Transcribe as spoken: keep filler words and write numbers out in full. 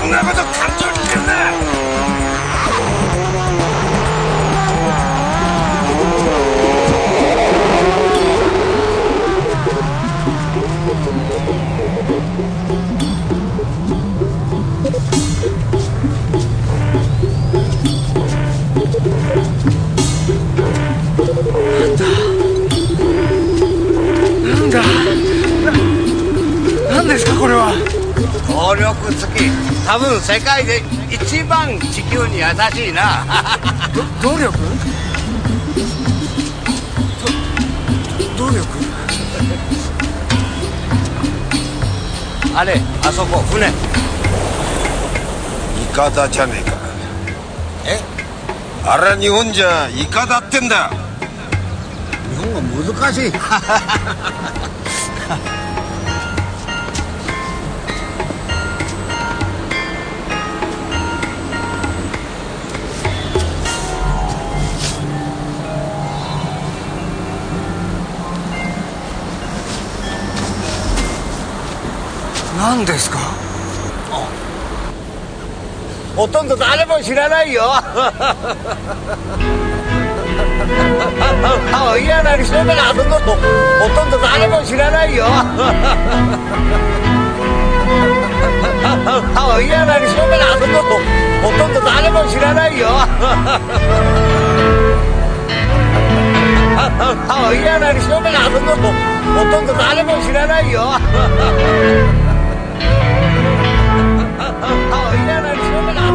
んなこと感情にしてんな。なんだな、なんですかこれは。 動力付き、多分世界で一番地球に優しいな。 ど動力ど動力あれ、あそこ船。 イカダじゃねえか。 え、 あれは日本じゃイカダってんだ。 日本語難しい。 何ですか。 ほとんど誰も知らないよ。嫌なりしょめな遊んだとほとんど誰も知らないよ。嫌なりしょめな遊んだとほとんど誰も知らないよ。嫌なりしょめな遊んだとほとんど誰も知らないよ。嫌なりしょめな